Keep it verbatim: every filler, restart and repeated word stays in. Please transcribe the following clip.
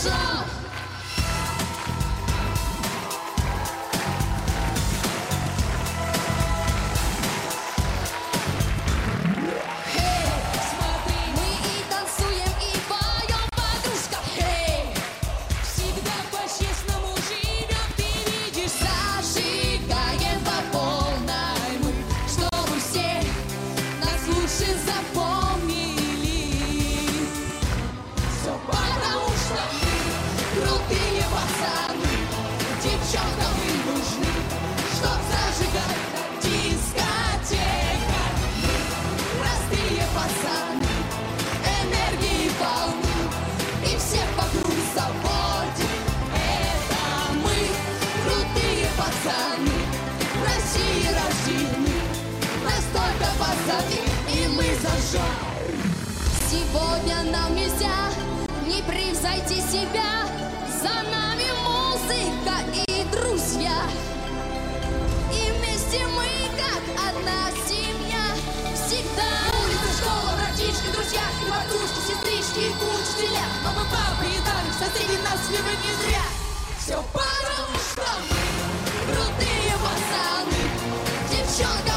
хорошо. И мы зажжем. Сегодня нам нельзя не превзойти себя. За нами музыка и друзья. И вместе мы как одна семья. Всегда. Улица, школа, братишки, друзья, и матушки, сестрички, и учителя. Мама, папа и дамы, соседи нас любят не зря. Все потому, что мы крутые пацаны. Девчонка